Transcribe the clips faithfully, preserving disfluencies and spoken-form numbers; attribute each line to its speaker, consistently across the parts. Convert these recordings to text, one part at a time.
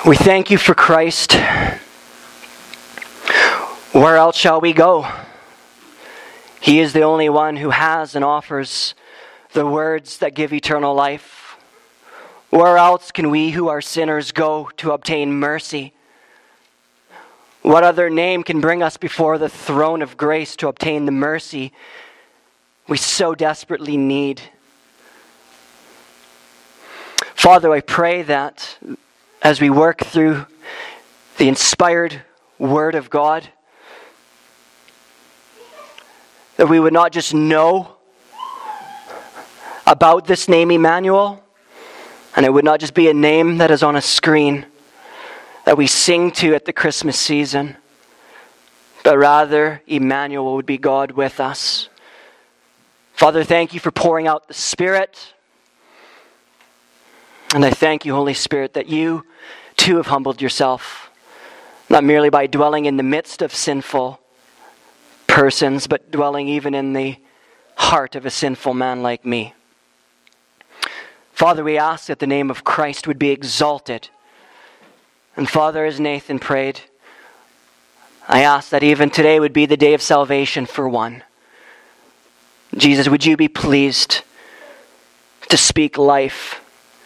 Speaker 1: We thank you for Christ. Where else shall we go? He is the only one who has and offers the words that give eternal life. Where else can we who are sinners go to obtain mercy? What other name can bring us before the throne of grace to obtain the mercy we so desperately need? Father, I pray that as we work through the inspired Word of God, that we would not just know about this name Emmanuel, and it would not just be a name that is on a screen that we sing to at the Christmas season, but rather Emmanuel would be God with us. Father, thank you for pouring out the Spirit. And I thank you, Holy Spirit, that you too have humbled yourself, not merely by dwelling in the midst of sinful persons, but dwelling even in the heart of a sinful man like me. Father, we ask that the name of Christ would be exalted. And Father, as Nathan prayed, I ask that even today would be the day of salvation for one. Jesus, would you be pleased to speak life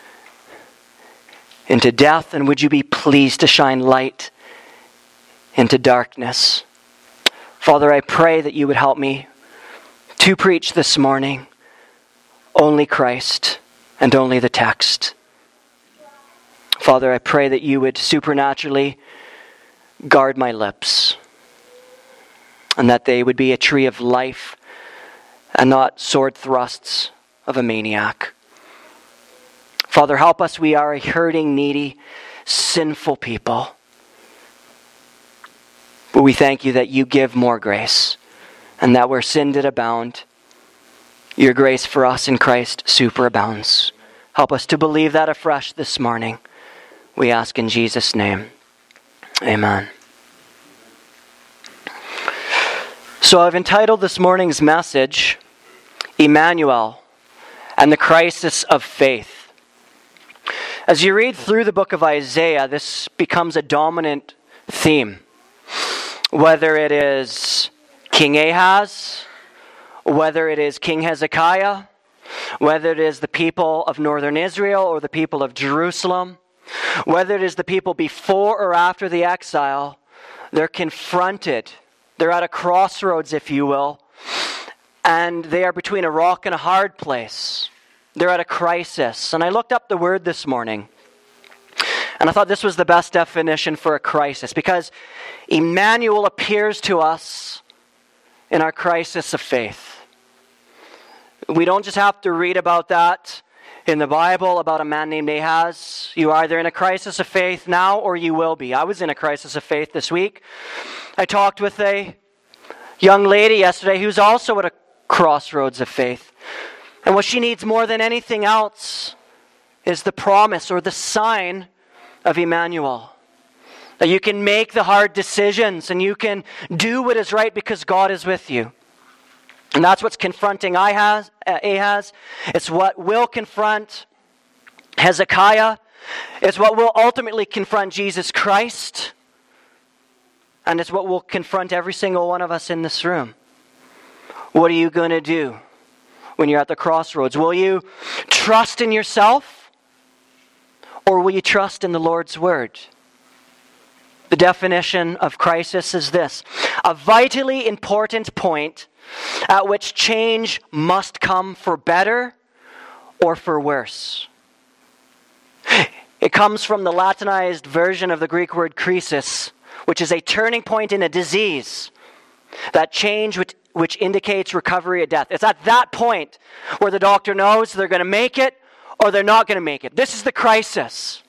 Speaker 1: into death, and would you be pleased to shine light into darkness? Father, I pray that you would help me to preach this morning only Christ and only the text. Father, I pray that you would supernaturally guard my lips, and that they would be a tree of life and not sword thrusts of a maniac. Father, help us. We are a hurting, needy, sinful people. But we thank you that you give more grace, and that where sin did abound, your grace for us in Christ superabounds. Help us to believe that afresh this morning. We ask in Jesus' name. Amen. So I've entitled this morning's message, Emmanuel and the Crisis of Faith. As you read through the book of Isaiah, this becomes a dominant theme. Whether it is King Ahaz, whether it is King Hezekiah, whether it is the people of northern Israel or the people of Jerusalem, whether it is the people before or after the exile, they're confronted. They're at a crossroads, if you will, and they are between a rock and a hard place. They're at a crisis. And I looked up the word this morning, and I thought this was the best definition for a crisis, because Emmanuel appears to us in our crisis of faith. We don't just have to read about that in the Bible, about a man named Ahaz. You are either in a crisis of faith now or you will be. I was in a crisis of faith this week. I talked with a young lady yesterday who's also at a crossroads of faith. And what she needs more than anything else is the promise or the sign of Emmanuel. That you can make the hard decisions and you can do what is right because God is with you. And that's what's confronting Ahaz. Ahaz. It's what will confront Hezekiah. It's what will ultimately confront Jesus Christ. And it's what will confront every single one of us in this room. What are you going to do when you're at the crossroads? Will you trust in yourself, or will you trust in the Lord's word? The definition of crisis is this: a vitally important point at which change must come for better or for worse. It comes from the Latinized version of the Greek word crisis, which is a turning point in a disease. That change which, which indicates recovery or death. It's at that point where the doctor knows they're going to make it or they're not going to make it. This is the crisis.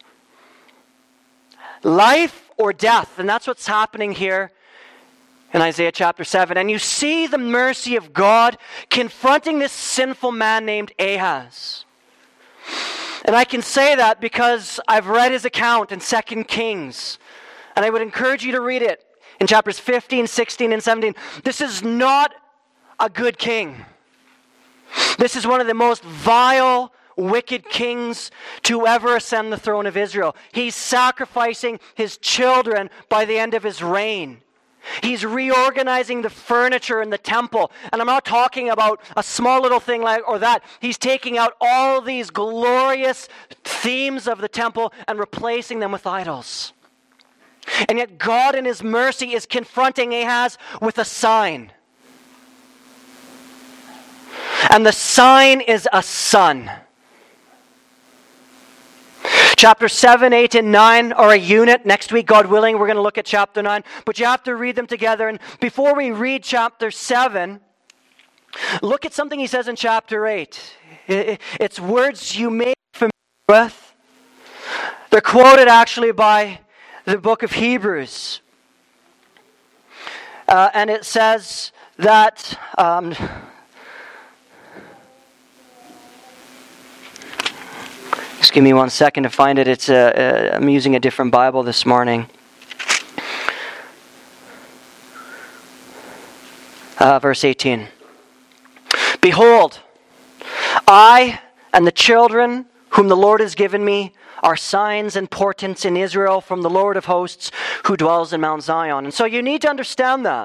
Speaker 1: Life or death. And that's what's happening here in Isaiah chapter seven. And you see the mercy of God confronting this sinful man named Ahaz. And I can say that because I've read his account in Second Kings. And I would encourage you to read it in chapters fifteen, sixteen, and seventeen. This is not a good king. This is one of the most vile, wicked kings to ever ascend the throne of Israel. He's sacrificing his children by the end of his reign. He's reorganizing the furniture in the temple. And I'm not talking about a small little thing like or that. He's taking out all these glorious themes of the temple and replacing them with idols. And yet God in his mercy is confronting Ahaz with a sign. And the sign is a son. Chapter seven, eight, and nine are a unit. Next week, God willing, we're going to look at chapter nine. But you have to read them together. And before we read chapter seven, look at something he says in chapter eight. It's words you may be familiar with. They're quoted actually by the book of Hebrews. Uh, and it says that... Um, Just give me one second to find it. It's a, uh, I'm using a different Bible this morning. Uh, verse eighteen. Behold, I and the children whom the Lord has given me are signs and portents in Israel from the Lord of hosts who dwells in Mount Zion. And so you need to understand that.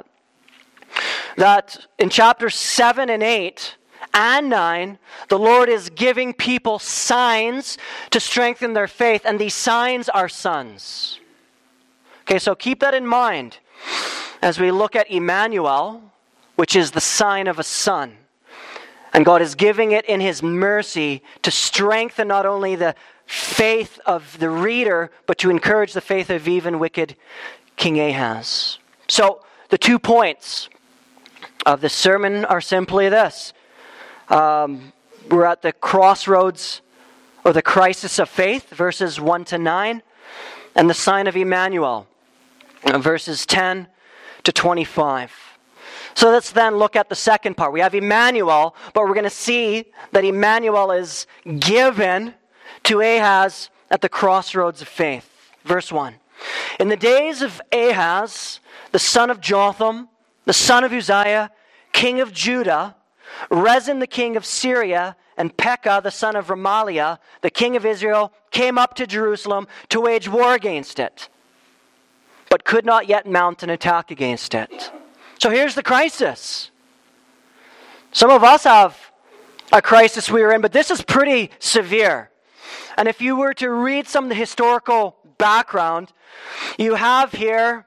Speaker 1: That in chapters seven and eight... and nine, the Lord is giving people signs to strengthen their faith, and these signs are sons. Okay, so keep that in mind as we look at Emmanuel, which is the sign of a son. And God is giving it in his mercy to strengthen not only the faith of the reader, but to encourage the faith of even wicked King Ahaz. So, the two points of the sermon are simply this. Um, we're at the crossroads or the crisis of faith, verses one to nine, and the sign of Emmanuel, verses ten to twenty-five. So let's then look at the second part. We have Emmanuel, but we're going to see that Emmanuel is given to Ahaz at the crossroads of faith. Verse one. In the days of Ahaz, the son of Jotham, the son of Uzziah, king of Judah, Rezin the king of Syria, and Pekah the son of Remaliah, the king of Israel, came up to Jerusalem to wage war against it, but could not yet mount an attack against it. So here's the crisis. Some of us have a crisis we are in, but this is pretty severe. And if you were to read some of the historical background, you have here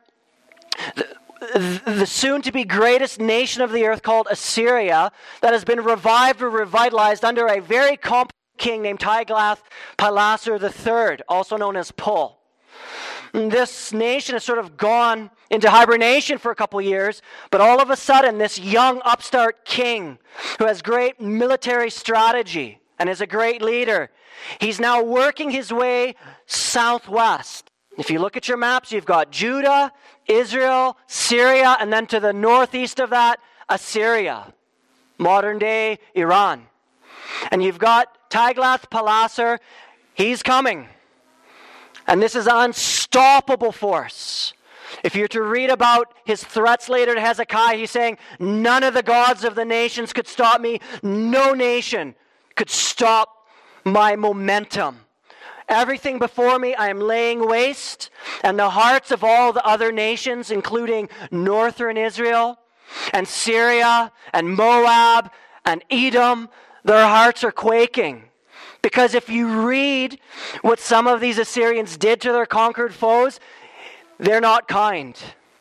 Speaker 1: the, the soon-to-be greatest nation of the earth called Assyria that has been revived or revitalized under a very competent king named Tiglath-Pileser the third, also known as Pul. This nation has sort of gone into hibernation for a couple years, but all of a sudden this young upstart king who has great military strategy and is a great leader, he's now working his way southwest. If you look at your maps, you've got Judah, Israel, Syria, and then to the northeast of that, Assyria, modern day Iran. And you've got Tiglath-Pileser, he's coming. And this is an unstoppable force. If you're to read about his threats later to Hezekiah, he's saying, none of the gods of the nations could stop me. No nation could stop my momentum. Everything before me I am laying waste, and the hearts of all the other nations, including northern Israel and Syria and Moab and Edom, their hearts are quaking. Because if you read what some of these Assyrians did to their conquered foes, they're not kind.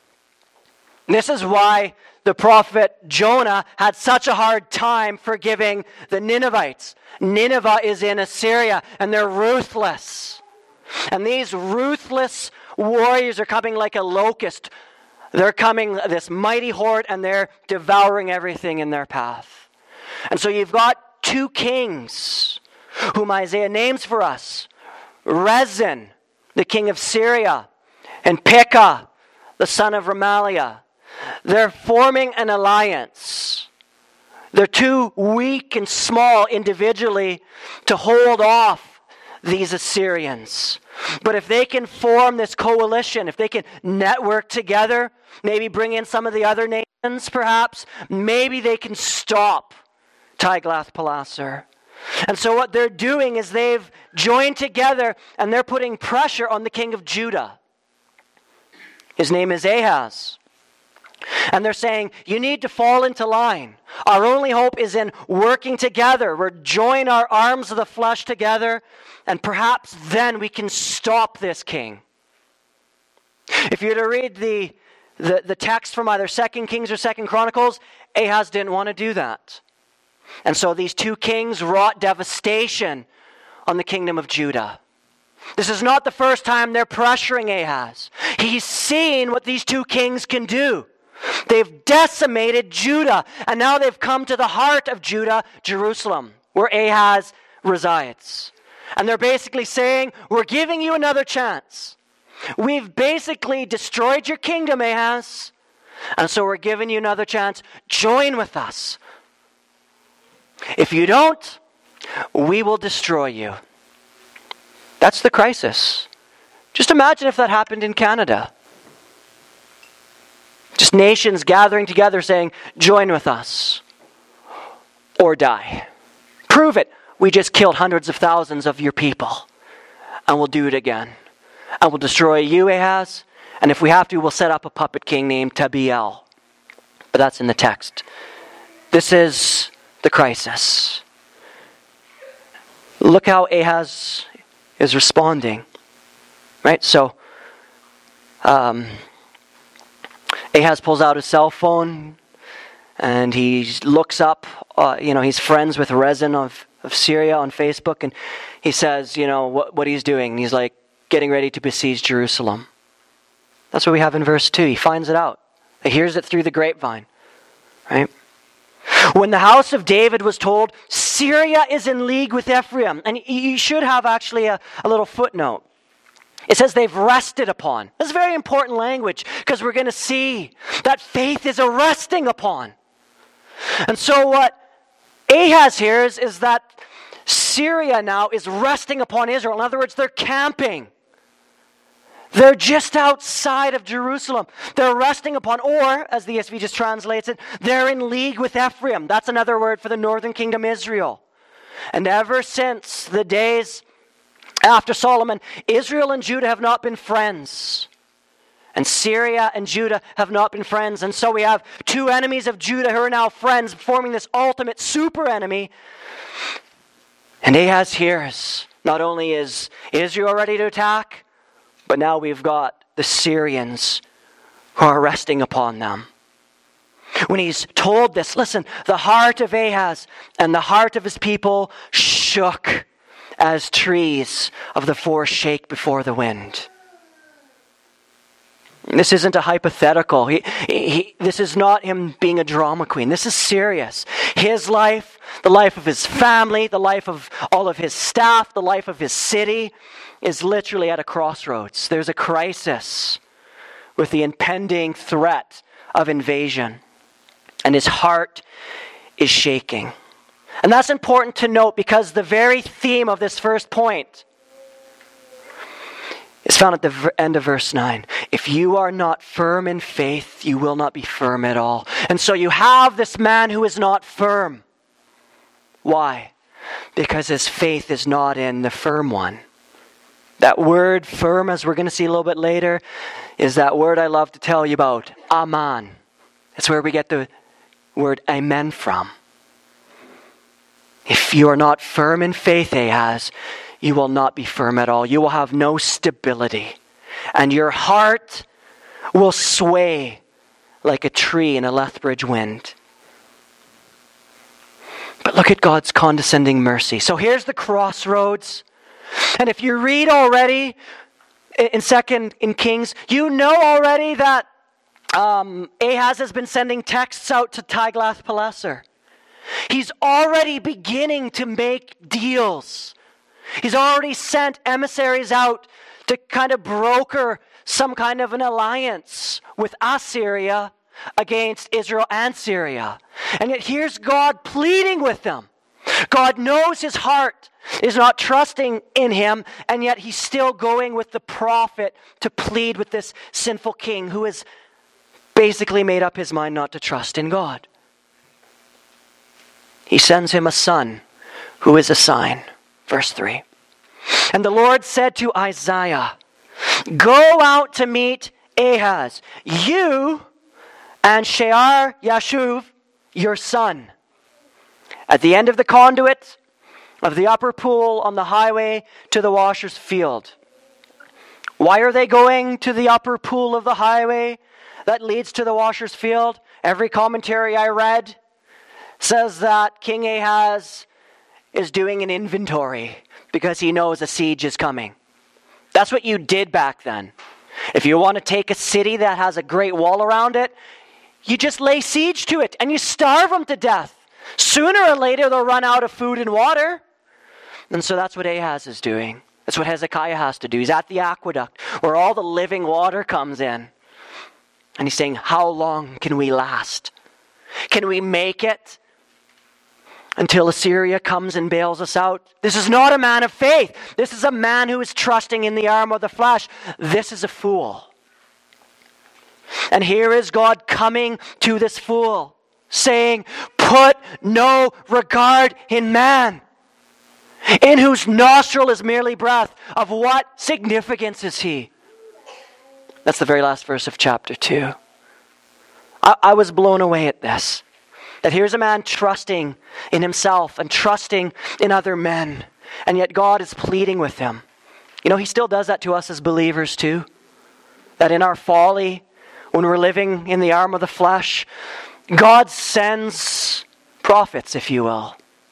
Speaker 1: This is why the prophet Jonah had such a hard time forgiving the Ninevites. Nineveh is in Assyria, and they're ruthless. And these ruthless warriors are coming like a locust. They're coming, this mighty horde, and they're devouring everything in their path. And so you've got two kings whom Isaiah names for us. Rezin, the king of Syria, and Pekah, the son of Remaliah. They're forming an alliance. They're too weak and small individually to hold off these Assyrians. But if they can form this coalition, if they can network together, maybe bring in some of the other nations perhaps, maybe they can stop Tiglath-Pileser. And so what they're doing is they've joined together and they're putting pressure on the king of Judah. His name is Ahaz. And they're saying, you need to fall into line. Our only hope is in working together. We're join our arms of the flesh together, and perhaps then we can stop this king. If you were to read the, the, the text from either Second Kings or Second Chronicles, Ahaz didn't want to do that. And so these two kings wrought devastation on the kingdom of Judah. This is not the first time they're pressuring Ahaz. He's seen what these two kings can do. They've decimated Judah, and now they've come to the heart of Judah, Jerusalem, where Ahaz resides. And they're basically saying, we're giving you another chance. We've basically destroyed your kingdom, Ahaz, and so we're giving you another chance. Join with us. If you don't, we will destroy you. That's the crisis. Just imagine if that happened in Canada. Just nations gathering together saying, join with us or die. Prove it. We just killed hundreds of thousands of your people, and we'll do it again. And we'll destroy you, Ahaz, and if we have to, we'll set up a puppet king named Tabiel. But that's in the text. This is the crisis. Look how Ahaz is responding. Right? So, um, Ahaz pulls out his cell phone and he looks up, uh, you know, he's friends with Rezin of, of Syria on Facebook, and he says, you know, what, what he's doing. And he's like, getting ready to besiege Jerusalem. That's what we have in verse two. He finds it out. He hears it through the grapevine. Right? When the house of David was told, Syria is in league with Ephraim. And you should have actually a, a little footnote. It says they've rested upon. This is very important language because we're going to see that faith is a resting upon. And so what Ahaz hears is that Syria now is resting upon Israel. In other words, they're camping. They're just outside of Jerusalem. They're resting upon, or, as the E S V just translates it, they're in league with Ephraim. That's another word for the northern kingdom, Israel. And ever since the days after Solomon, Israel and Judah have not been friends. And Syria and Judah have not been friends. And so we have two enemies of Judah who are now friends, forming this ultimate super enemy. And Ahaz hears, not only is Israel ready to attack, but now we've got the Syrians who are resting upon them. When he's told this, listen, the heart of Ahaz and the heart of his people shook as trees of the forest shake before the wind. This isn't a hypothetical. He, he, this is not him being a drama queen. This is serious. His life, the life of his family, the life of all of his staff, the life of his city is literally at a crossroads. There's a crisis with the impending threat of invasion. And his heart is shaking. And that's important to note because the very theme of this first point is found at the end of verse nine. If you are not firm in faith, you will not be firm at all. And so you have this man who is not firm. Why? Because his faith is not in the firm one. That word firm, as we're going to see a little bit later, is that word I love to tell you about, aman. It's where we get the word amen from. If you are not firm in faith, Ahaz, you will not be firm at all. You will have no stability. And your heart will sway like a tree in a Lethbridge wind. But look at God's condescending mercy. So here's the crossroads. And if you read already in Second in Kings, you know already that um, Ahaz has been sending texts out to Tiglath-Pileser. He's already beginning to make deals. He's already sent emissaries out to kind of broker some kind of an alliance with Assyria against Israel and Syria. And yet here's God pleading with them. God knows his heart is not trusting in him, and yet he's still going with the prophet to plead with this sinful king who has basically made up his mind not to trust in God. He sends him a son who is a sign. Verse three. And the Lord said to Isaiah, go out to meet Ahaz, you and Shear Yashuv, your son, at the end of the conduit of the upper pool on the highway to the washer's field. Why are they going to the upper pool of the highway that leads to the washer's field? Every commentary I read says that King Ahaz is doing an inventory because he knows a siege is coming. That's what you did back then. If you want to take a city that has a great wall around it, you just lay siege to it and you starve them to death. Sooner or later they'll run out of food and water. And so that's what Ahaz is doing. That's what Hezekiah has to do. He's at the aqueduct where all the living water comes in. And he's saying, how long can we last? Can we make it until Assyria comes and bails us out? This is not a man of faith. This is a man who is trusting in the arm of the flesh. This is a fool. And here is God coming to this fool, saying, put no regard in man, in whose nostril is merely breath. Of what significance is he? That's the very last verse of chapter two. I, I was blown away at this. That here's a man trusting in himself and trusting in other men. And yet God is pleading with him. You know, he still does that to us as believers too. That in our folly, when we're living in the arm of the flesh, God sends prophets, if you will.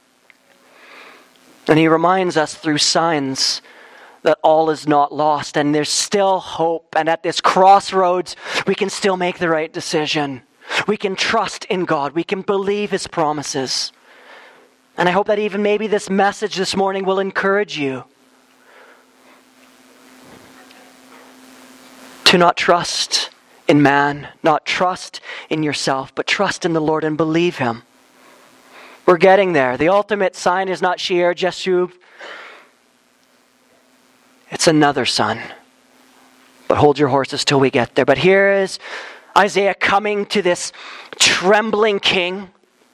Speaker 1: And he reminds us through signs that all is not lost and there's still hope. And at this crossroads, we can still make the right decision. We can trust in God. We can believe his promises. And I hope that even maybe this message this morning will encourage you to not trust in man, not trust in yourself, but trust in the Lord and believe him. We're getting there. The ultimate sign is not Shear Jashub. It's another son. But hold your horses till we get there. But here is Isaiah coming to this trembling king,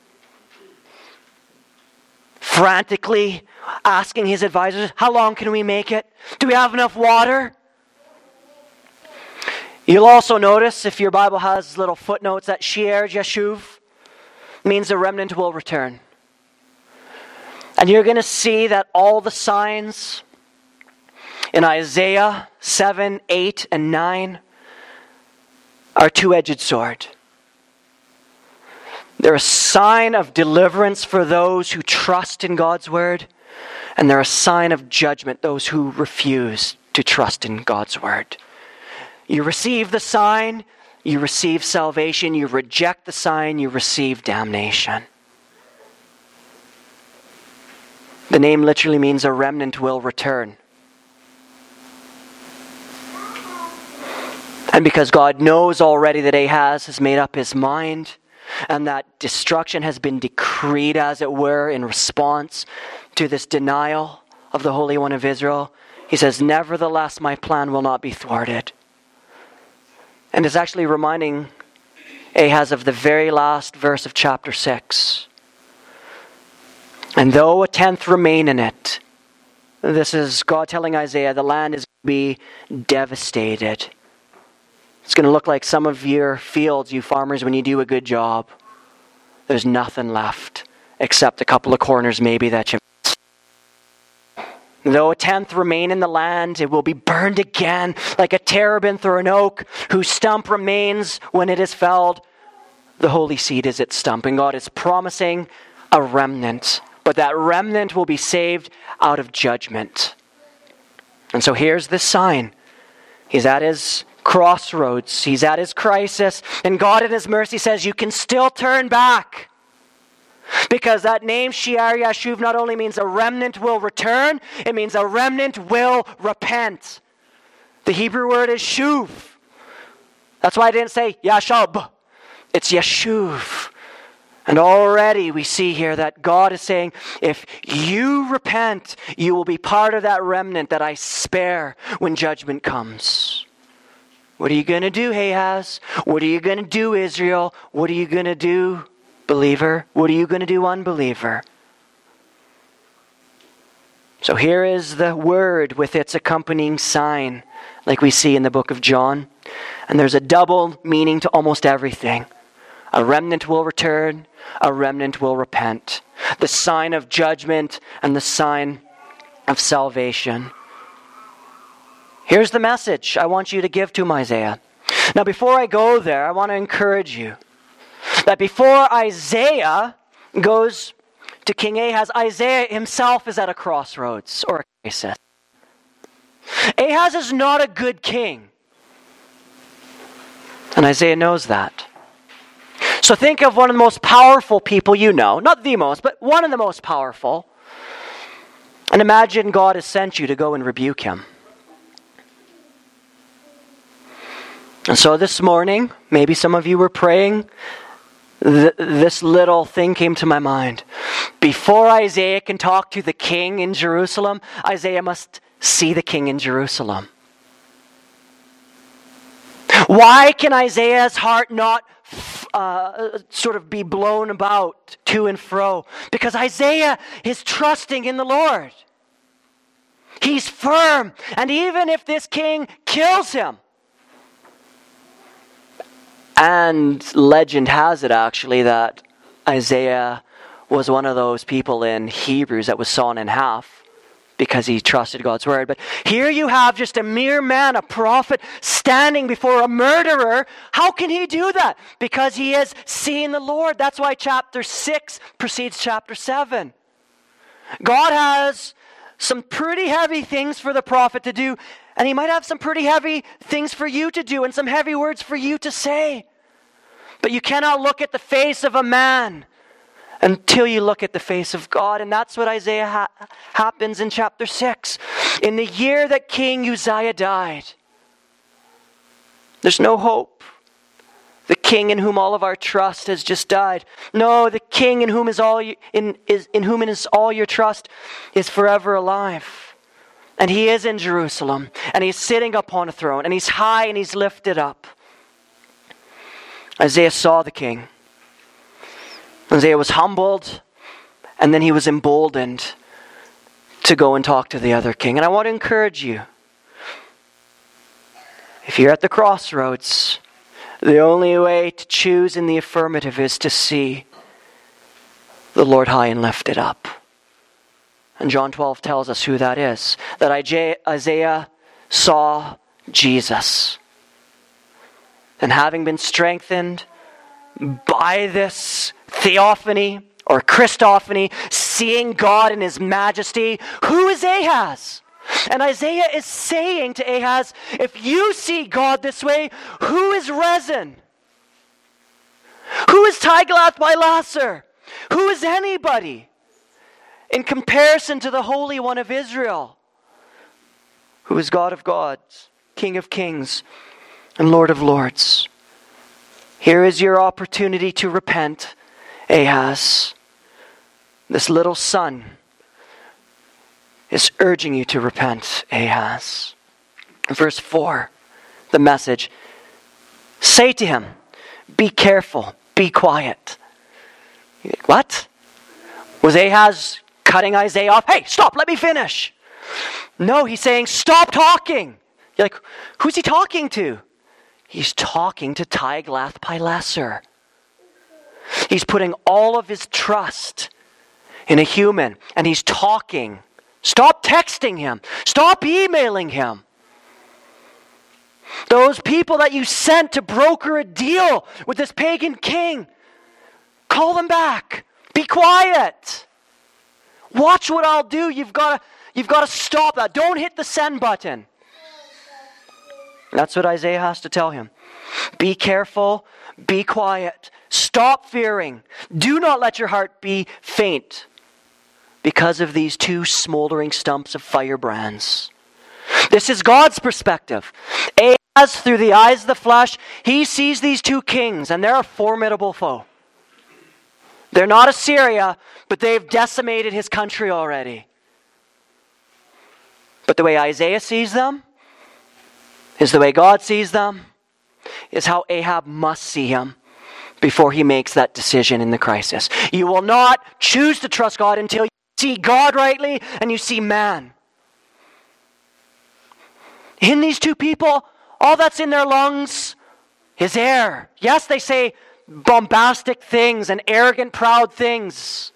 Speaker 1: frantically asking his advisors, how long can we make it? Do we have enough water? You'll also notice, if your Bible has little footnotes, that Shear Yashuv means the remnant will return. And you're going to see that all the signs in Isaiah seven, eight, and nine are a two-edged sword. They're a sign of deliverance for those who trust in God's word, and they're a sign of judgment, those who refuse to trust in God's word. You receive the sign, you receive salvation. You reject the sign, you receive damnation. The name literally means a remnant will return. And because God knows already that Ahaz has made up his mind and that destruction has been decreed, as it were, in response to this denial of the Holy One of Israel, he says, nevertheless, my plan will not be thwarted. And it's actually reminding Ahaz of the very last verse of chapter six. And though a tenth remain in it, this is God telling Isaiah, the land is going to be devastated. It's going to look like some of your fields, you farmers, when you do a good job. There's nothing left except a couple of corners maybe that you Though a tenth remain in the land, it will be burned again like a terebinth or an oak whose stump remains when it is felled. The holy seed is its stump. And God is promising a remnant. But that remnant will be saved out of judgment. And so here's the sign. He's at his crossroads. He's at his crisis. And God in his mercy says, you can still turn back. Because that name, Shear Yashuv, not only means a remnant will return, it means a remnant will repent. The Hebrew word is shuv. That's why I didn't say Yashub. It's Yashuv. And already we see here that God is saying, if you repent, you will be part of that remnant that I spare when judgment comes. What are you going to do, Ahaz? What are you going to do, Israel? What are you going to do, believer? What are you going to do, unbeliever? So here is the word with its accompanying sign, like we see in the book of John. And there's a double meaning to almost everything. A remnant will return, a remnant will repent. The sign of judgment and the sign of salvation. Here's the message I want you to give to Isaiah. Now before I go there, I want to encourage you that before Isaiah goes to King Ahaz, Isaiah himself is at a crossroads or a crisis. Ahaz is not a good king. And Isaiah knows that. So think of one of the most powerful people you know. Not the most, but one of the most powerful. And imagine God has sent you to go and rebuke him. And so this morning, maybe some of you were praying, th- this little thing came to my mind. Before Isaiah can talk to the king in Jerusalem, Isaiah must see the king in Jerusalem. Why can Isaiah's heart not uh, sort of be blown about to and fro? Because Isaiah is trusting in the Lord. He's firm. And even if this king kills him, and legend has it actually that Isaiah was one of those people in Hebrews that was sawn in half because he trusted God's word. But here you have just a mere man, a prophet, standing before a murderer. How can he do that? Because he has seen the Lord. That's why chapter six precedes chapter seven. God has some pretty heavy things for the prophet to do, and he might have some pretty heavy things for you to do and some heavy words for you to say. But you cannot look at the face of a man until you look at the face of God. And that's what Isaiah ha- happens in chapter six. In the year that King Uzziah died, there's no hope. The king in whom all of our trust has just died. No, the king in whom is all you, in is in whom is all your trust is forever alive. And he is in Jerusalem, and he's sitting upon a throne, and he's high and he's lifted up. Isaiah saw the king. Isaiah was humbled, and then he was emboldened to go and talk to the other king. And I want to encourage you, if you're at the crossroads, the only way to choose in the affirmative is to see the Lord high and lifted up. And John twelve tells us who that is. That Isaiah saw Jesus. And having been strengthened by this theophany or Christophany, seeing God in his majesty, who is Ahaz? And Isaiah is saying to Ahaz, if you see God this way, who is Rezin? Who is Tiglath-Pileser? Who is anybody in comparison to the Holy One of Israel, who is God of gods, King of kings, and Lord of lords? Here is your opportunity to repent, Ahaz. This little son is urging you to repent, Ahaz. Verse four, the message. Say to him, be careful, be quiet. What? Was Ahaz cutting Isaiah off? Hey, stop, let me finish. No, he's saying, stop talking. You're like, who's he talking to? He's talking to Tiglath-Pileser. He's putting all of his trust in a human, and he's talking. Stop texting him. Stop emailing him. Those people that you sent to broker a deal with this pagan king, call them back. Be quiet. Watch what I'll do. You've got to, you've got to stop that. Don't hit the send button. That's what Isaiah has to tell him. Be careful. Be quiet. Stop fearing. Do not let your heart be faint because of these two smoldering stumps of firebrands. This is God's perspective. Ahaz, through the eyes of the flesh, he sees these two kings, and they're a formidable foe. They're not Assyria, but they've decimated his country already. But the way Isaiah sees them is the way God sees them, is how Ahab must see him before he makes that decision in the crisis. You will not choose to trust God until you see God rightly and you see man. In these two people, all that's in their lungs is air. Yes, they say bombastic things and arrogant, proud things.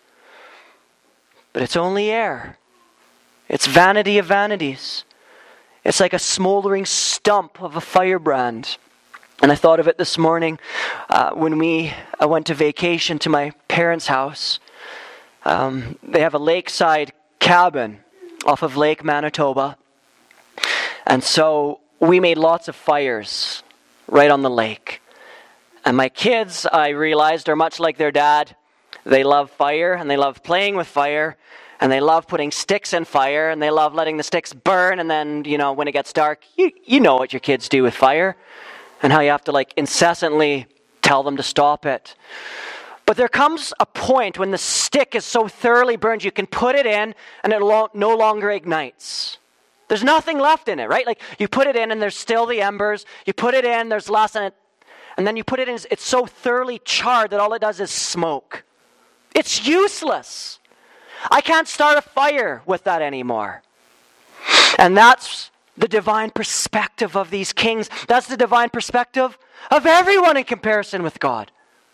Speaker 1: But it's only air. It's vanity of vanities. It's like a smoldering stump of a firebrand. And I thought of it this morning uh, when we I went to vacation to my parents' house. Um, they have a lakeside cabin off of Lake Manitoba. And so we made lots of fires right on the lake. And my kids, I realized, are much like their dad. They love fire, and they love playing with fire, and they love putting sticks in fire, and they love letting the sticks burn, and then, you know, when it gets dark, you, you know what your kids do with fire, and how you have to, like, incessantly tell them to stop it. But there comes a point when the stick is so thoroughly burned, you can put it in, and it lo- no longer ignites. There's nothing left in it, right? Like, you put it in, and there's still the embers. You put it in, there's less in it. And then you put it in, it's so thoroughly charred that all it does is smoke. It's useless. I can't start a fire with that anymore. And that's the divine perspective of these kings. That's the divine perspective of everyone in comparison with God.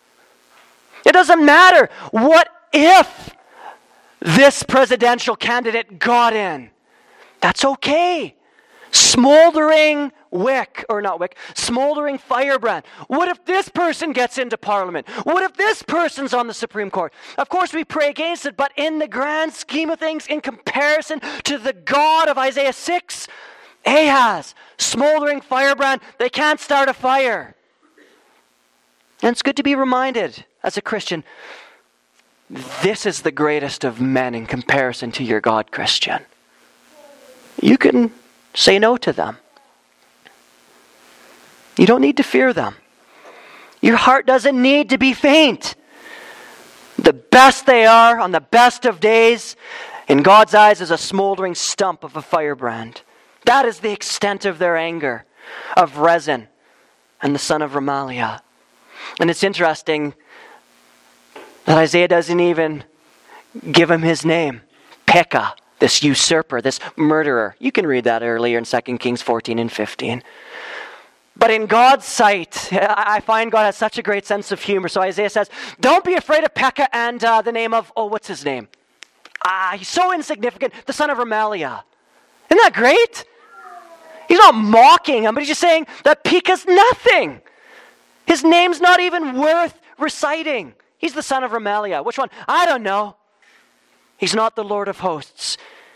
Speaker 1: It doesn't matter. What if this presidential candidate got in? That's okay. Smoldering wick, or not wick, smoldering firebrand. What if this person gets into parliament? What if this person's on the Supreme Court? Of course we pray against it, but in the grand scheme of things, in comparison to the God of Isaiah six, Ahaz, smoldering firebrand, they can't start a fire. And it's good to be reminded as a Christian, this is the greatest of men in comparison to your God, Christian. You can say no to them. You don't need to fear them. Your heart doesn't need to be faint. The best they are on the best of days, in God's eyes, is a smoldering stump of a firebrand. That is the extent of their anger, of Rezin and the son of Remaliah. And it's interesting that Isaiah doesn't even give him his name. Pekah, this usurper, this murderer. You can read that earlier in Second Kings fourteen and fifteen. But in God's sight, I find God has such a great sense of humor. So Isaiah says, don't be afraid of Pekah and uh, the name of, oh, what's his name? Ah, he's so insignificant, the son of Remaliah. Isn't that great? He's not mocking him, but he's just saying that Pekah's nothing. His name's not even worth reciting. He's the son of Remaliah. Which one? I don't know. He's not the Lord of hosts.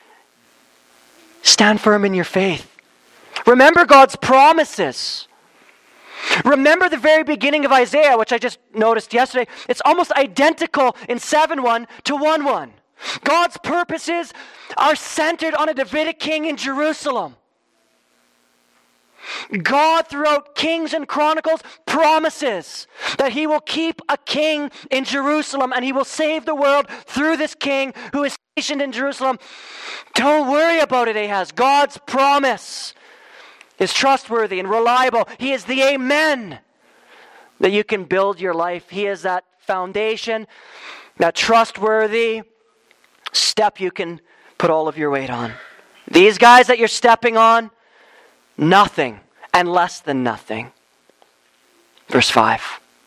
Speaker 1: Stand firm in your faith. Remember God's promises. Remember the very beginning of Isaiah, which I just noticed yesterday. It's almost identical in seven one to one one. God's purposes are centered on a Davidic king in Jerusalem. God, throughout Kings and Chronicles, promises that he will keep a king in Jerusalem and he will save the world through this king who is stationed in Jerusalem. Don't worry about it, Ahaz. God's promise is trustworthy and reliable. He is the amen that you can build your life. He is that foundation, that trustworthy step you can put all of your weight on. These guys that you're stepping on, nothing and less than nothing. Verse five.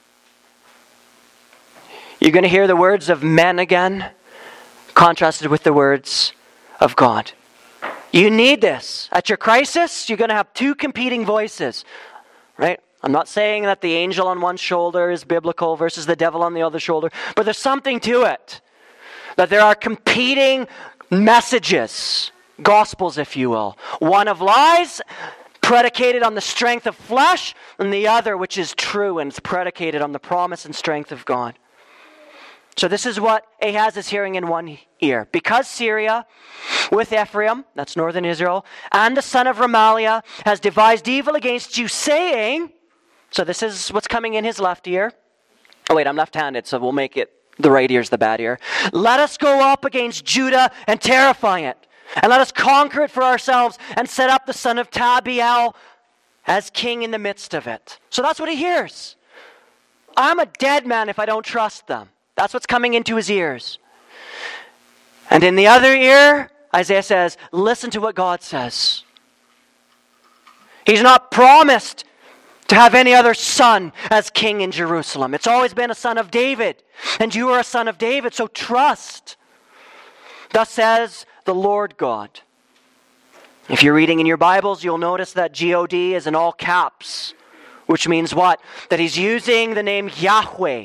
Speaker 1: You're going to hear the words of men again, contrasted with the words of God. You need this. At your crisis, you're going to have two competing voices, right? I'm not saying that the angel on one shoulder is biblical versus the devil on the other shoulder, but there's something to it. That there are competing messages, gospels, if you will. One of lies, predicated on the strength of flesh, and the other which is true and it's predicated on the promise and strength of God. So this is what Ahaz is hearing in one ear. Because Syria, with Ephraim, that's northern Israel, and the son of Remaliah, has devised evil against you, saying, so this is what's coming in his left ear. Oh wait, I'm left-handed, so we'll make it the right ear's the bad ear. Let us go up against Judah and terrify it. And let us conquer it for ourselves and set up the son of Tabiel as king in the midst of it. So that's what he hears. I'm a dead man if I don't trust them. That's what's coming into his ears. And in the other ear, Isaiah says, listen to what God says. He's not promised to have any other son as king in Jerusalem. It's always been a son of David. And you are a son of David, so trust. Thus says the Lord God. If you're reading in your Bibles, you'll notice that G O D is in all caps. Which means what? That he's using the name Yahweh.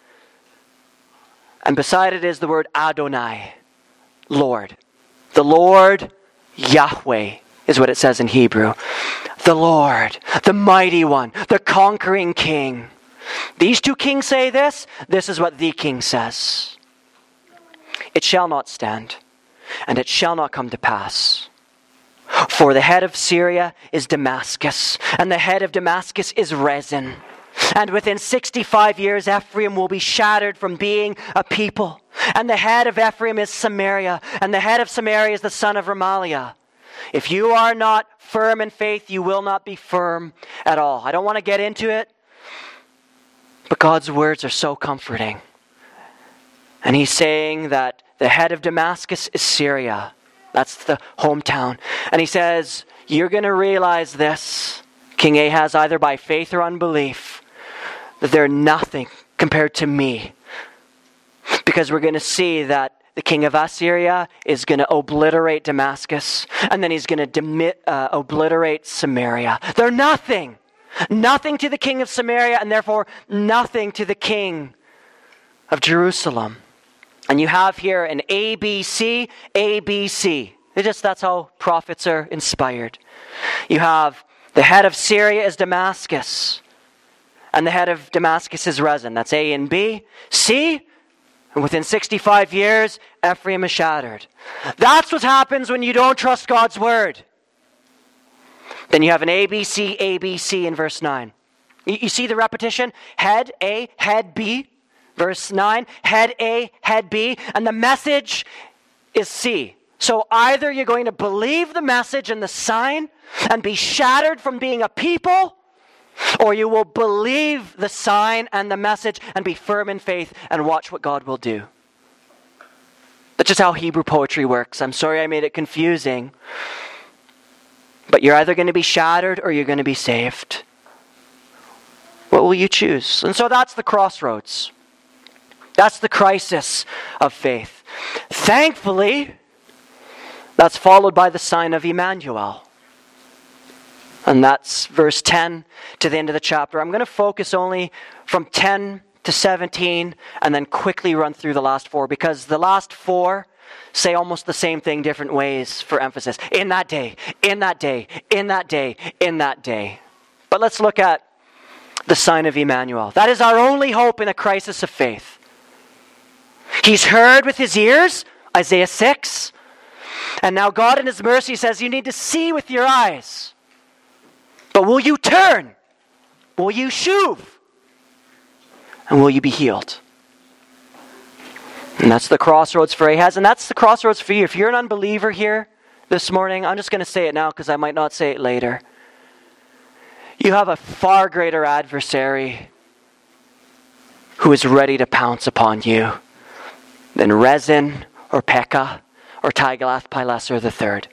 Speaker 1: And beside it is the word Adonai, Lord. The Lord Yahweh is what it says in Hebrew. The Lord, the mighty one, the conquering king. These two kings say this. This is what the king says. It shall not stand, and it shall not come to pass. For the head of Syria is Damascus, and the head of Damascus is Rezin. And within sixty-five years, Ephraim will be shattered from being a people. And the head of Ephraim is Samaria, and the head of Samaria is the son of Remaliah. If you are not firm in faith, you will not be firm at all. I don't want to get into it, but God's words are so comforting. And he's saying that the head of Damascus is Syria. That's the hometown. And he says, you're going to realize this, King Ahaz, either by faith or unbelief, that they're nothing compared to me. Because we're going to see that the king of Assyria is going to obliterate Damascus, and then he's going to demi- uh, obliterate Samaria. They're nothing. Nothing to the king of Samaria, and therefore nothing to the king of Jerusalem. And you have here an A B C, A B C. It just, that's how prophets are inspired. You have the head of Syria is Damascus, and the head of Damascus is Rezin. That's A and B. C, and within sixty-five years, Ephraim is shattered. That's what happens when you don't trust God's word. Then you have an A B C, A B C in verse nine. You, you see the repetition? Head A, head B. Verse nine, head A, head B. And the message is C. So either you're going to believe the message and the sign and be shattered from being a people, or you will believe the sign and the message and be firm in faith and watch what God will do. That's just how Hebrew poetry works. I'm sorry I made it confusing. But you're either going to be shattered or you're going to be saved. What will you choose? And so that's the crossroads. That's the crisis of faith. Thankfully, that's followed by the sign of Emmanuel. And that's verse ten to the end of the chapter. I'm going to focus only from ten to seventeen and then quickly run through the last four, because the last four say almost the same thing different ways for emphasis. In that day, in that day, in that day, in that day. But let's look at the sign of Emmanuel. That is our only hope in a crisis of faith. He's heard with his ears, Isaiah six. And now God in his mercy says you need to see with your eyes. But will you turn? Will you shuv? And will you be healed? And that's the crossroads for Ahaz. And that's the crossroads for you. If you're an unbeliever here this morning, I'm just going to say it now because I might not say it later. You have a far greater adversary who is ready to pounce upon you than Rezin or Pekah or Tiglath-Pileser the third.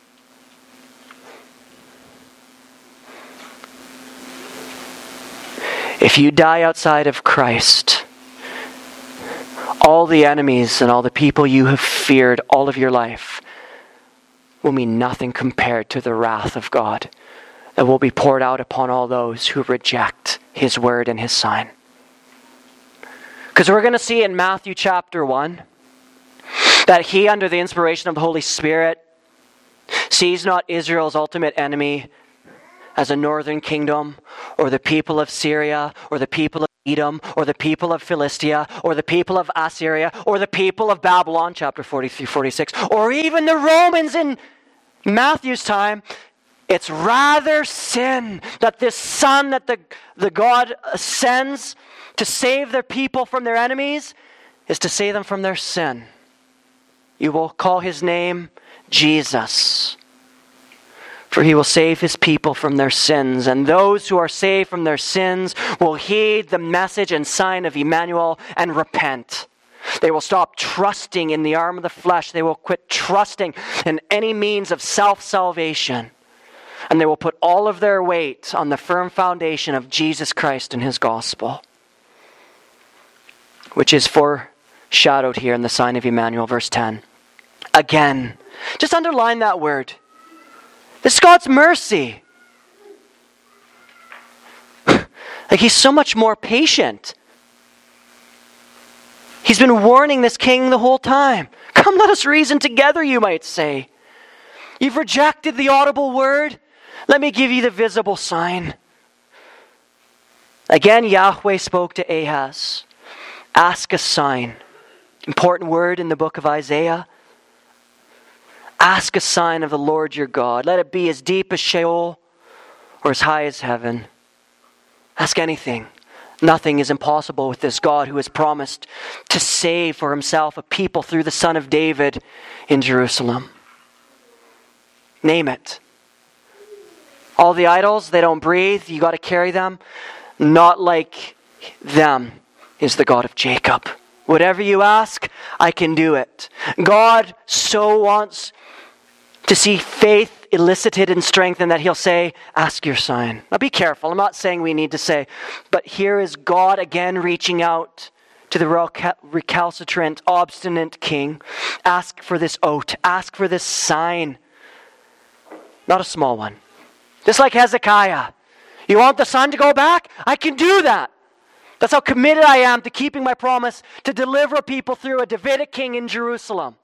Speaker 1: If you die outside of Christ, all the enemies and all the people you have feared all of your life will mean nothing compared to the wrath of God that will be poured out upon all those who reject his word and his sign. Because we're going to see in Matthew chapter one that he, under the inspiration of the Holy Spirit, sees not Israel's ultimate enemy as a northern kingdom, or the people of Syria, or the people of Edom, or the people of Philistia, or the people of Assyria, or the people of Babylon, chapter forty-three, forty-six, or even the Romans in Matthew's time. It's rather sin that this Son that the, the God sends to save their people from their enemies is to save them from their sin. You will call his name Jesus, for he will save his people from their sins. And those who are saved from their sins will heed the message and sign of Emmanuel and repent. They will stop trusting in the arm of the flesh. They will quit trusting in any means of self-salvation. And they will put all of their weight on the firm foundation of Jesus Christ and his gospel, which is foreshadowed here in the sign of Emmanuel, verse ten. Again, just underline that word. This is God's mercy. Like, he's so much more patient. He's been warning this king the whole time. Come, let us reason together, you might say. You've rejected the audible word. Let me give you the visible sign. Again, Yahweh spoke to Ahaz. Ask a sign. Important word in the book of Isaiah. Ask a sign of the Lord your God. Let it be as deep as Sheol or as high as heaven. Ask anything. Nothing is impossible with this God who has promised to save for himself a people through the Son of David in Jerusalem. Name it. All the idols, they don't breathe. You got to carry them. Not like them is the God of Jacob. Whatever you ask, I can do it. God so wants to see faith elicited and strengthened that he'll say, ask your sign. Now be careful. I'm not saying we need to say, but here is God again reaching out to the recalcitrant, obstinate king. Ask for this oath. Ask for this sign. Not a small one. Just like Hezekiah. You want the sun to go back? I can do that. That's how committed I am to keeping my promise to deliver people through a Davidic king in Jerusalem.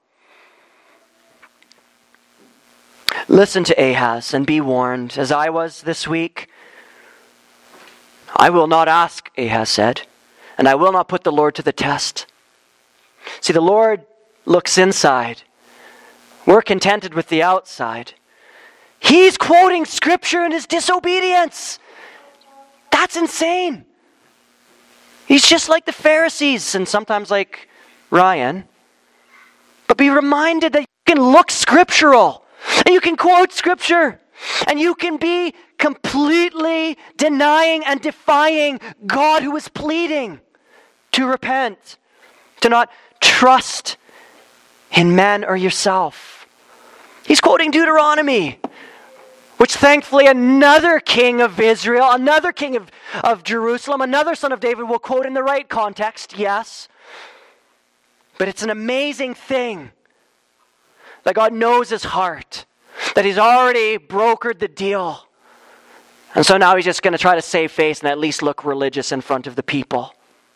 Speaker 1: Listen to Ahaz and be warned, as I was this week. I will not ask, Ahaz said, and I will not put the Lord to the test. See, the Lord looks inside. We're contented with the outside. He's quoting scripture in his disobedience. That's insane. He's just like the Pharisees and sometimes like Ryan. But be reminded that you can look scriptural and you can quote scripture and you can be completely denying and defying God who is pleading to repent, to not trust in men or yourself. He's quoting Deuteronomy, which thankfully another king of Israel, another king of, of Jerusalem, another son of David will quote in the right context, yes. But it's an amazing thing that God knows his heart, that he's already brokered the deal. And so now he's just going to try to save face and at least look religious in front of the people.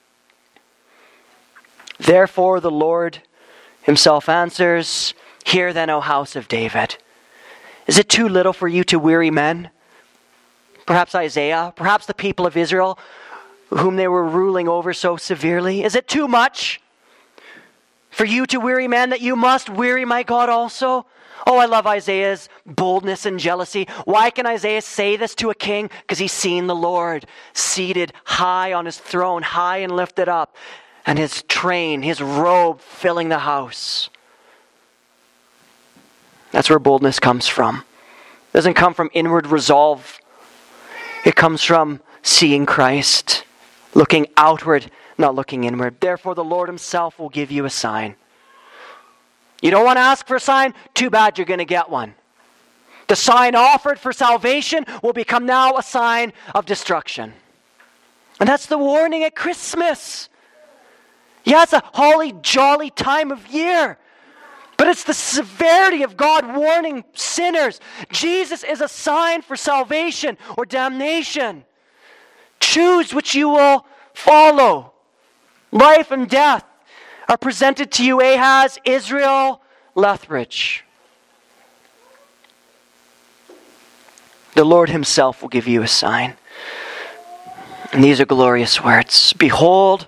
Speaker 1: Therefore the Lord himself answers, hear then, O house of David. Is it too little for you to weary men? Perhaps Isaiah, perhaps the people of Israel, whom they were ruling over so severely. Is it too much for you to weary men that you must weary my God also? Oh, I love Isaiah's boldness and jealousy. Why can Isaiah say this to a king? Because he's seen the Lord seated high on his throne, high and lifted up, and his train, his robe filling the house. That's where boldness comes from. It doesn't come from inward resolve. It comes from seeing Christ, looking outward, not looking inward. Therefore, the Lord himself will give you a sign. You don't want to ask for a sign? Too bad, you're going to get one. The sign offered for salvation will become now a sign of destruction. And that's the warning at Christmas. Yeah, it's a holly jolly time of year. But it's the severity of God warning sinners. Jesus is a sign for salvation or damnation. Choose which you will follow. Life and death are presented to you, Ahaz, Israel, Lethbridge. The Lord himself will give you a sign. And these are glorious words. Behold,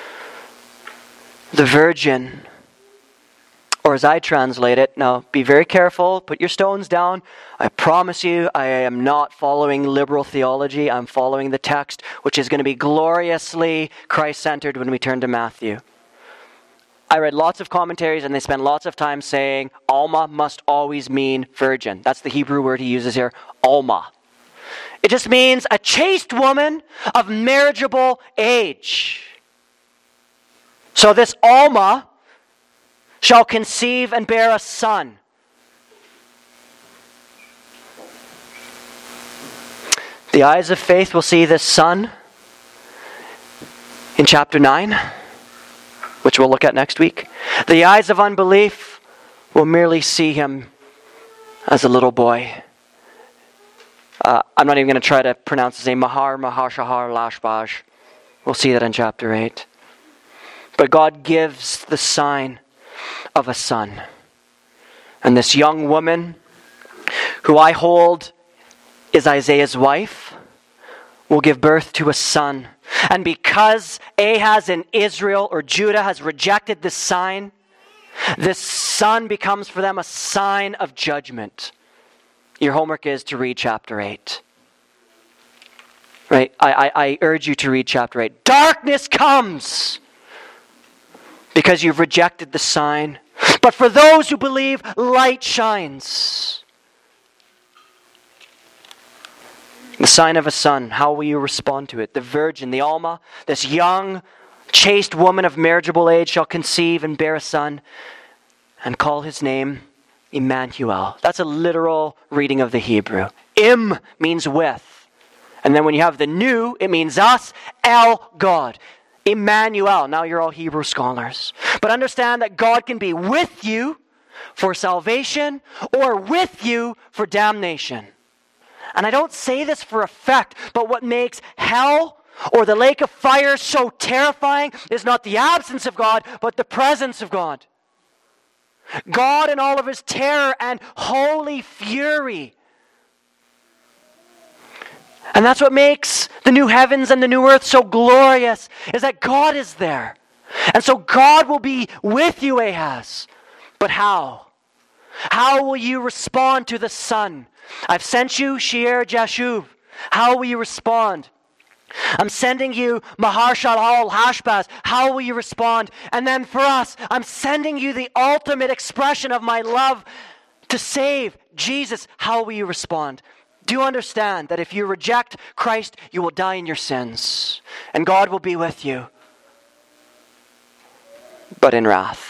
Speaker 1: the virgin, or as I translate it, now be very careful, put your stones down. I promise you, I am not following liberal theology. I'm following the text, which is going to be gloriously Christ-centered when we turn to Matthew. I read lots of commentaries and they spend lots of time saying Alma must always mean virgin. That's the Hebrew word he uses here, Alma. It just means a chaste woman of marriageable age. So this Alma shall conceive and bear a son. The eyes of faith will see this son in chapter nine, which we'll look at next week. The eyes of unbelief will merely see him as a little boy. Uh, I'm not even going to try to pronounce his name. Mahar, Mahar, Shahar, Lashbaj. We'll see that in chapter eight. But God gives the sign of a son. And this young woman, who I hold is Isaiah's wife, will give birth to a son. And because Ahaz in Israel or Judah has rejected this sign, this son becomes for them a sign of judgment. Your homework is to read chapter eight. Right? I, I, I urge you to read chapter eight. Darkness comes because you've rejected the sign. But for those who believe, light shines. The sign of a son, how will you respond to it? The virgin, the Alma, this young, chaste woman of marriageable age shall conceive and bear a son and call his name Emmanuel. That's a literal reading of the Hebrew. Im means with. And then when you have the new, it means us, El, God. Emmanuel. Now you're all Hebrew scholars. But understand that God can be with you for salvation or with you for damnation. And I don't say this for effect, but what makes hell or the lake of fire so terrifying is not the absence of God, but the presence of God. God in all of his terror and holy fury. And that's what makes the new heavens and the new earth so glorious, is that God is there. And so God will be with you, Ahaz. But how? How will you respond to the Son? I've sent you Shear Jashuv. How will you respond? I'm sending you Mahar Shalal Hashbaz. How will you respond? And then for us, I'm sending you the ultimate expression of my love to save, Jesus. How will you respond? Do you understand that if you reject Christ, you will die in your sins, and God will be with you, but in wrath?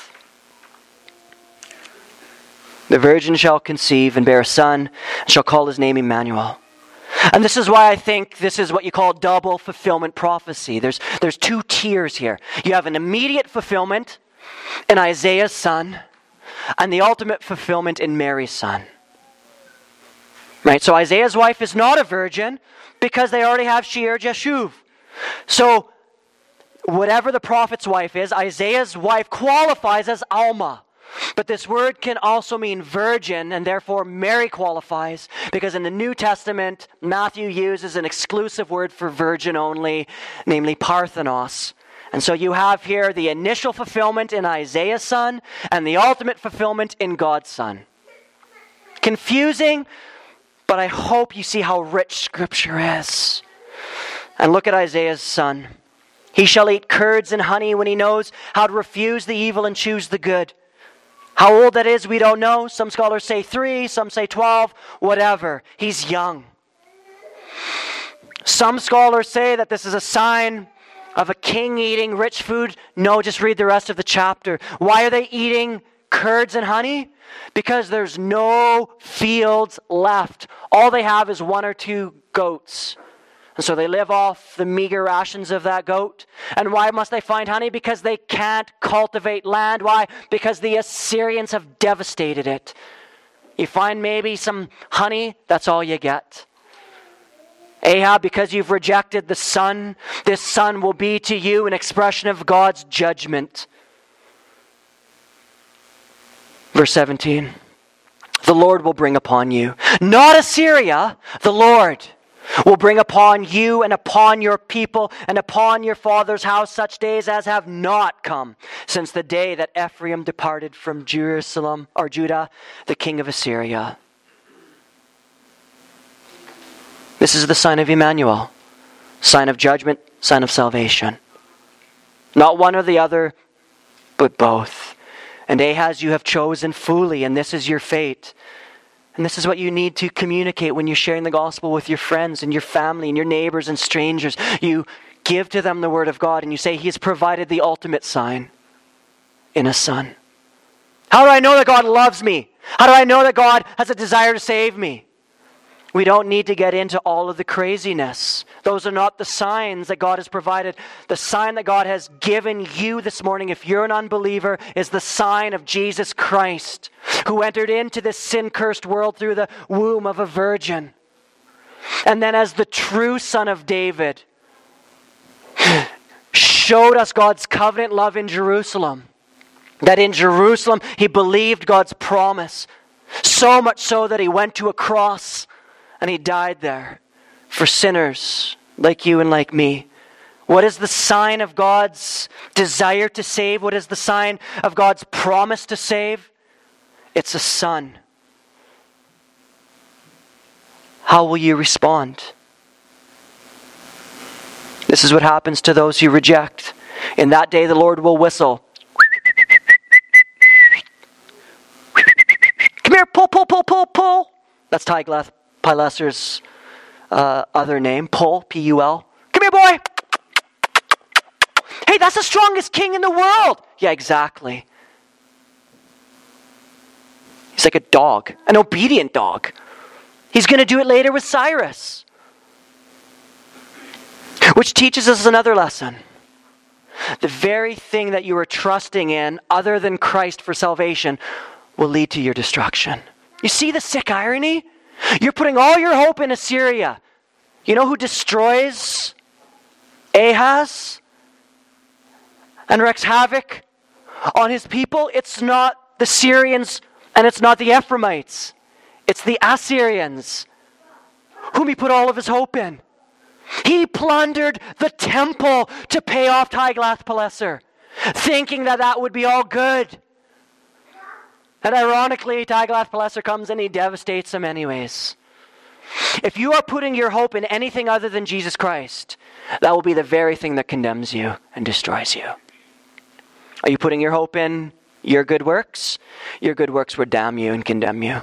Speaker 1: The virgin shall conceive and bear a son, and shall call his name Emmanuel. And this is why I think this is what you call double fulfillment prophecy. There's, there's two tiers here. You have an immediate fulfillment in Isaiah's son, and the ultimate fulfillment in Mary's son. Right? So Isaiah's wife is not a virgin because they already have Shear Jashuv. So whatever the prophet's wife is, Isaiah's wife qualifies as Alma. But this word can also mean virgin, and therefore Mary qualifies, because in the New Testament, Matthew uses an exclusive word for virgin only, namely Parthenos. And so you have here the initial fulfillment in Isaiah's son, and the ultimate fulfillment in God's son. Confusing, but I hope you see how rich Scripture is. And look at Isaiah's son. He shall eat curds and honey when he knows how to refuse the evil and choose the good. How old that is, we don't know. Some scholars say three, some say twelve, whatever. He's young. Some scholars say that this is a sign of a king eating rich food. No, just read the rest of the chapter. Why are they eating curds and honey? Because there's no fields left. All they have is one or two goats. And so they live off the meager rations of that goat. And why must they find honey? Because they can't cultivate land. Why? Because the Assyrians have devastated it. You find maybe some honey, that's all you get. Ahab, because you've rejected the son, this son will be to you an expression of God's judgment. Verse seventeen. The Lord will bring upon you, not Assyria, the Lord will bring upon you and upon your people and upon your father's house such days as have not come since the day that Ephraim departed from Jerusalem or Judah, the king of Assyria. This is the sign of Emmanuel, sign of judgment, sign of salvation. Not one or the other, but both. And Ahaz, you have chosen fully, and this is your fate. And this is what you need to communicate when you're sharing the gospel with your friends and your family and your neighbors and strangers. You give to them the word of God and you say, He has provided the ultimate sign in a son. How do I know that God loves me? How do I know that God has a desire to save me? We don't need to get into all of the craziness. Those are not the signs that God has provided. The sign that God has given you this morning, if you're an unbeliever, is the sign of Jesus Christ, who entered into this sin-cursed world through the womb of a virgin. And then as the true Son of David, showed us God's covenant love in Jerusalem. That in Jerusalem, He believed God's promise. So much so that He went to a cross and He died there for sinners like you and like me. What is the sign of God's desire to save? What is the sign of God's promise to save? It's a son. How will you respond? This is what happens to those who reject. In that day the Lord will whistle. Come here, pull, pull, pull, pull, pull. That's Tiglath-Pileser's uh, other name, Pull, P U L. Come here, boy. Hey, that's the strongest king in the world. Yeah, exactly. He's like a dog, an obedient dog. He's going to do it later with Cyrus. Which teaches us another lesson. The very thing that you are trusting in, other than Christ for salvation, will lead to your destruction. You see the sick irony? You're putting all your hope in Assyria. You know who destroys Ahaz and wreaks havoc on his people? It's not the Syrians and it's not the Ephraimites. It's the Assyrians, whom he put all of his hope in. He plundered the temple to pay off Tiglath-Pileser, thinking that that would be all good. And ironically, Tiglath-Pileser comes and he devastates him anyways. If you are putting your hope in anything other than Jesus Christ, that will be the very thing that condemns you and destroys you. Are you putting your hope in your good works? Your good works would damn you and condemn you.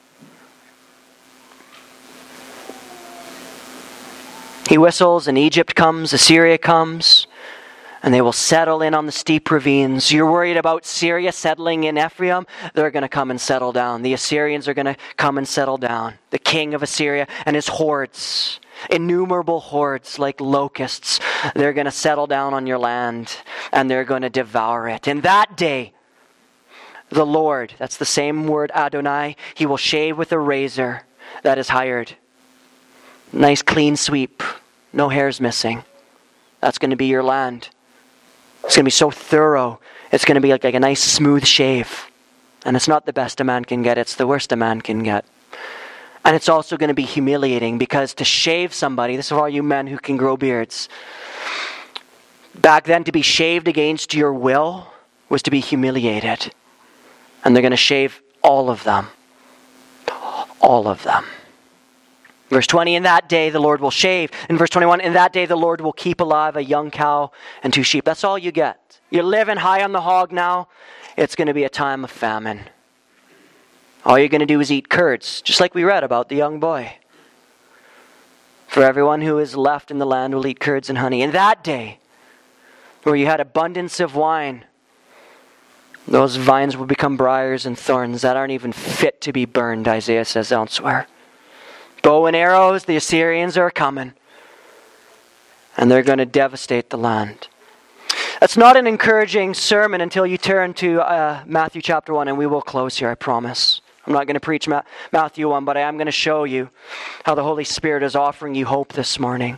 Speaker 1: He whistles and Egypt comes, Assyria comes, and they will settle in on the steep ravines. You're worried about Syria settling in Ephraim? They're going to come and settle down. The Assyrians are going to come and settle down. The king of Assyria and his hordes, innumerable hordes like locusts, they're going to settle down on your land and they're going to devour it. In that day, the Lord, that's the same word Adonai, He will shave with a razor that is hired. Nice clean sweep. No hairs missing. That's going to be your land. It's going to be so thorough. It's going to be like, like a nice smooth shave. And it's not the best a man can get. It's the worst a man can get. And it's also going to be humiliating because to shave somebody, this is for all you men who can grow beards. Back then, to be shaved against your will was to be humiliated. And they're going to shave all of them. All of them. Verse twenty, in that day the Lord will shave. In verse twenty-one, in that day the Lord will keep alive a young cow and two sheep. That's all you get. You're living high on the hog now. It's going to be a time of famine. All you're going to do is eat curds, just like we read about the young boy. For everyone who is left in the land will eat curds and honey. In that day, where you had abundance of wine, those vines will become briars and thorns that aren't even fit to be burned, Isaiah says elsewhere. Bow and arrows, the Assyrians are coming. And they're going to devastate the land. That's not an encouraging sermon until you turn to uh, Matthew chapter one, and we will close here, I promise. I'm not going to preach Ma- Matthew one, but I am going to show you how the Holy Spirit is offering you hope this morning.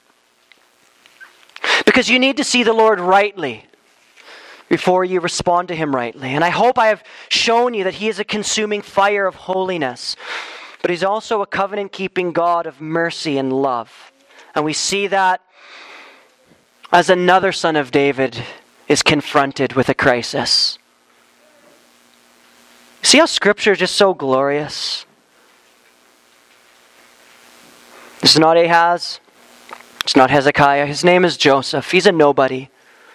Speaker 1: Because you need to see the Lord rightly before you respond to Him rightly. And I hope I have shown you that He is a consuming fire of holiness. But He's also a covenant-keeping God of mercy and love. And we see that as another son of David is confronted with a crisis. See how Scripture is just so glorious? This is not Ahaz. It's not Hezekiah. His name is Joseph. He's a nobody.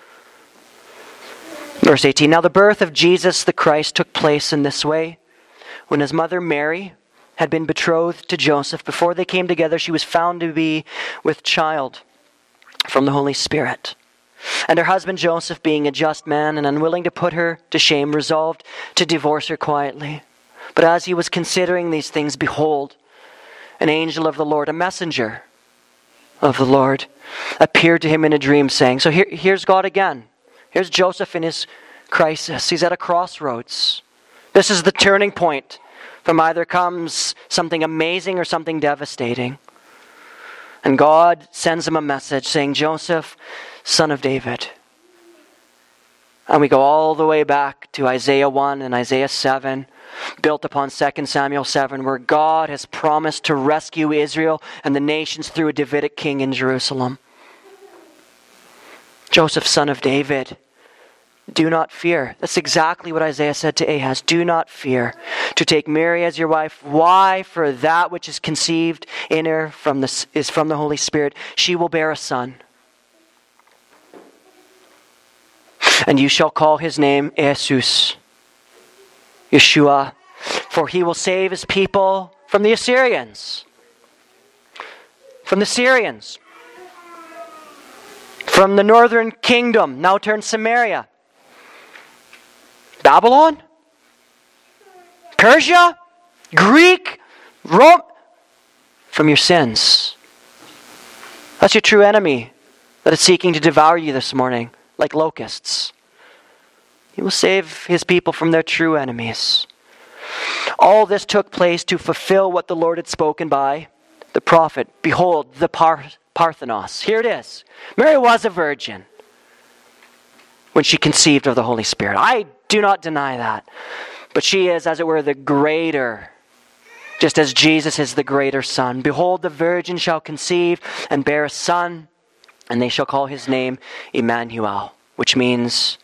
Speaker 1: Verse eighteen, now the birth of Jesus the Christ took place in this way. When his mother Mary had been betrothed to Joseph, before they came together, she was found to be with child. For from the Holy Spirit. And her husband Joseph, being a just man and unwilling to put her to shame, resolved to divorce her quietly. But as he was considering these things, behold, an angel of the Lord, a messenger of the Lord, appeared to him in a dream, saying, so here, here's God again. Here's Joseph in his crisis. He's at a crossroads. This is the turning point. From either comes something amazing or something devastating. And God sends him a message saying, Joseph, son of David. And we go all the way back to Isaiah one and Isaiah seven, built upon Second Samuel seven, where God has promised to rescue Israel and the nations through a Davidic king in Jerusalem. Joseph, son of David, do not fear. That's exactly what Isaiah said to Ahaz. Do not fear to take Mary as your wife. Why? For that which is conceived in her from the, is from the Holy Spirit. She will bear a son. And you shall call his name Jesus, Yeshua, for he will save his people from the Assyrians, from the Syrians, from the northern kingdom, now turned Samaria, Babylon, Persia, Greek, Rome, from your sins. That's your true enemy that is seeking to devour you this morning like locusts. He will save his people from their true enemies. All this took place to fulfill what the Lord had spoken by the prophet. Behold, the Par- Parthenos. Here it is. Mary was a virgin when she conceived of the Holy Spirit. I do not deny that. But she is, as it were, the greater, just as Jesus is the greater Son. Behold, the virgin shall conceive and bear a son, and they shall call his name Emmanuel, which means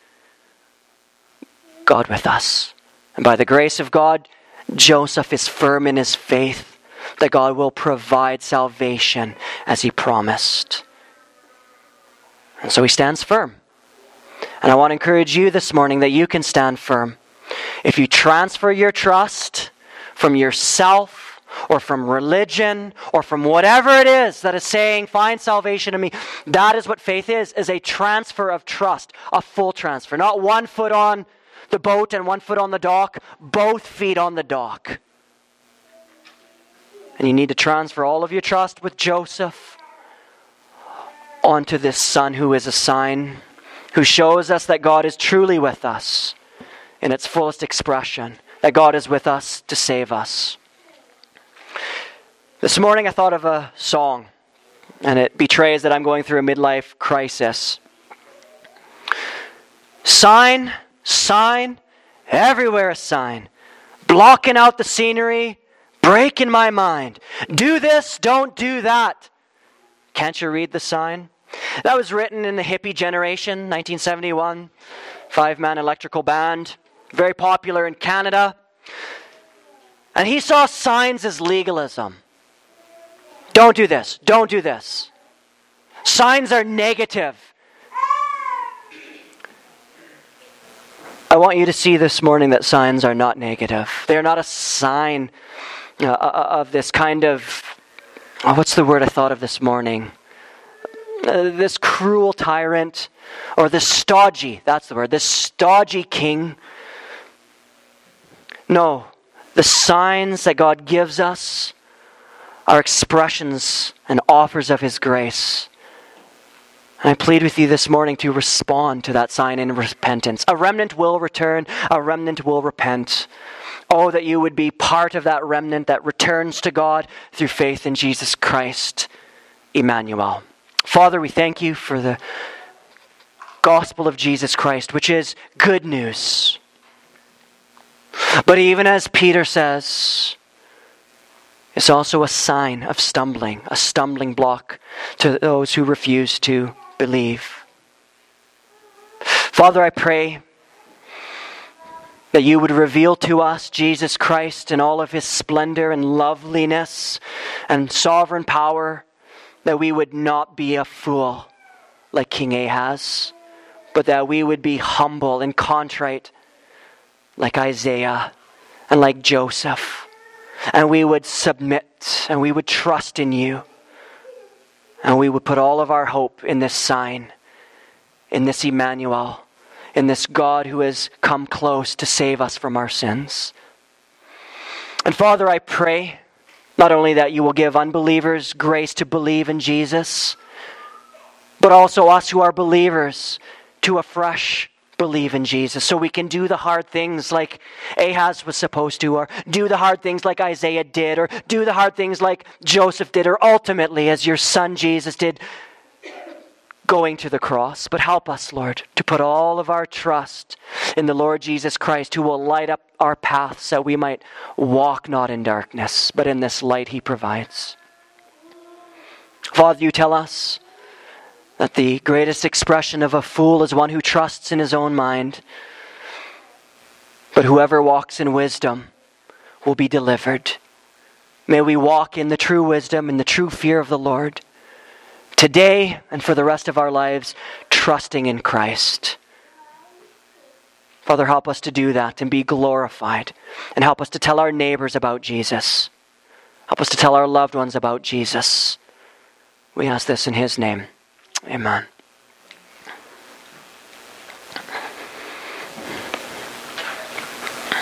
Speaker 1: God with us. And by the grace of God, Joseph is firm in his faith that God will provide salvation as he promised. And so he stands firm. And I want to encourage you this morning that you can stand firm. If you transfer your trust from yourself or from religion or from whatever it is that is saying, find salvation in me, that is what faith is, is a transfer of trust, a full transfer. Not one foot on the boat and one foot on the dock, both feet on the dock. And you need to transfer all of your trust with Joseph onto this Son who is a sign, who shows us that God is truly with us in its fullest expression, that God is with us to save us. This morning I thought of a song, and it betrays that I'm going through a midlife crisis. Sign, sign, everywhere a sign, blocking out the scenery, breaking my mind. Do this, don't do that. Can't you read the sign? That was written in the hippie generation, nineteen seventy-one, five-man electrical band, very popular in Canada. And he saw signs as legalism. Don't do this, don't do this. Signs are negative. I want you to see this morning that signs are not negative. They're not a sign uh, of this kind of, oh, what's the word I thought of this morning? Uh, this cruel tyrant, or this stodgy, that's the word, this stodgy king. No, the signs that God gives us are expressions and offers of his grace. And I plead with you this morning to respond to that sign in repentance. A remnant will return, a remnant will repent. Oh, that you would be part of that remnant that returns to God through faith in Jesus Christ, Emmanuel. Father, we thank you for the gospel of Jesus Christ, which is good news. But even as Peter says, it's also a sign of stumbling, a stumbling block to those who refuse to believe. Father, I pray that you would reveal to us Jesus Christ in all of his splendor and loveliness and sovereign power, that we would not be a fool like King Ahaz, but that we would be humble and contrite like Isaiah and like Joseph. And we would submit and we would trust in you. And we would put all of our hope in this sign, in this Emmanuel, in this God who has come close to save us from our sins. And Father, I pray not only that you will give unbelievers grace to believe in Jesus, but also us who are believers to afresh believe in Jesus, so we can do the hard things like Ahaz was supposed to, or do the hard things like Isaiah did, or do the hard things like Joseph did, or ultimately as your son Jesus did, going to the cross. But help us, Lord, to put all of our trust in the Lord Jesus Christ, who will light up our paths that we might walk not in darkness, but in this light he provides. Father, you tell us that the greatest expression of a fool is one who trusts in his own mind. But whoever walks in wisdom will be delivered. May we walk in the true wisdom and the true fear of the Lord today and for the rest of our lives, trusting in Christ. Father, help us to do that and be glorified. And help us to tell our neighbors about Jesus. Help us to tell our loved ones about Jesus. We ask this in his name. Amen.